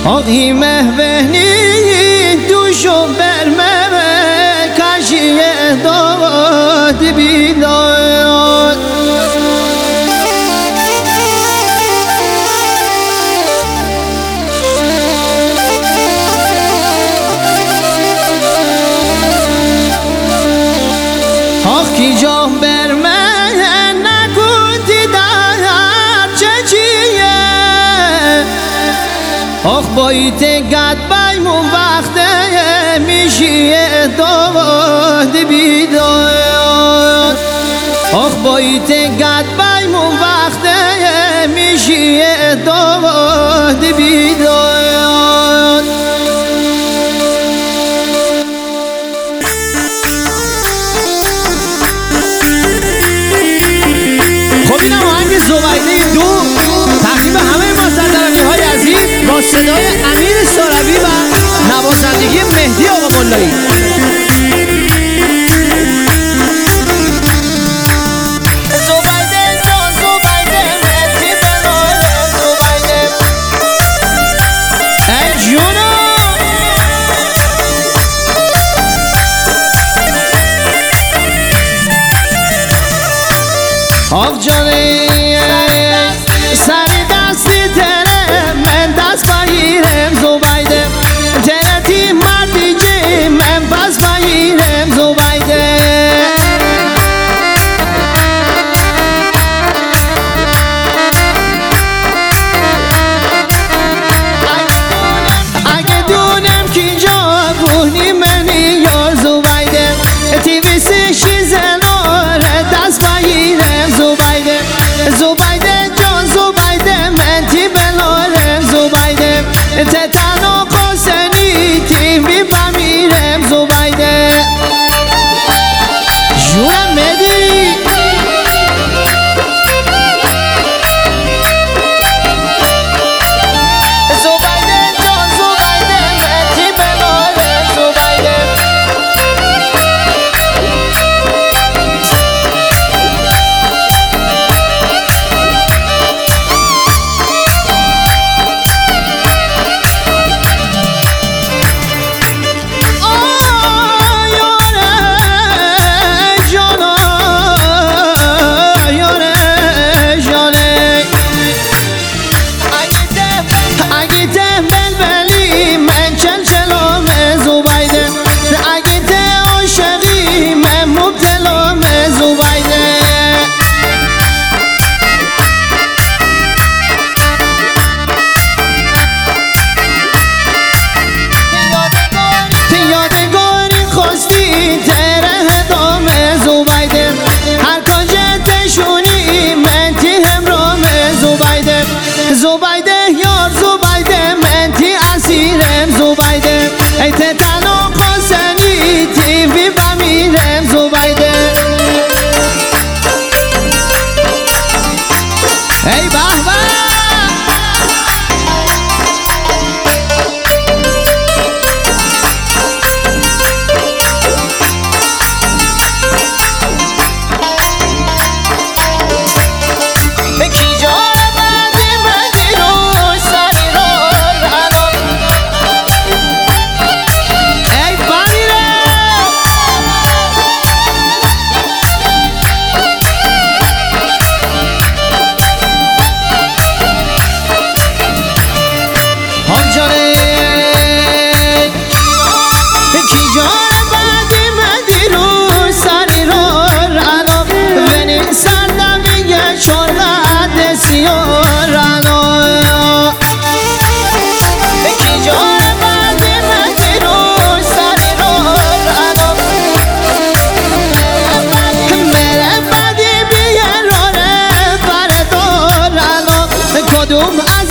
آقی مهبهنی دوشو برمه کشی داد بیداد آقی جا برمه نکوندی در چچیه آخ بایت گد بایمون وقته میشیه داد بیداد آخ بایت گد بایمون وقته میشیه داد بیداد خب این آهنگ زبیده دو تقدیم همه مازندرانی های عزیز با صدای امیر ساروی و نوازندگی مهدی آقا ملایی. آخ جانه سری دستی تره من دست بگیرم زبیده ترتی مردی که من پس بگیرم زبیده اگه دونم کی جا بونی منی یار زبیده تیویسی شیزلار دست بگیرم زبیده زبیده جان زبیده من تی بلارم زبیده تتنو قاسنی تیوی بمیرم زبیده جونم مدی زبیده جان زبیده من تی بلارم زبیده زبیده یار زبیده من تی اسیرم زبیده ای تتنو قاسنی تیوی بمیرم زبیده ای بهبه کدوم از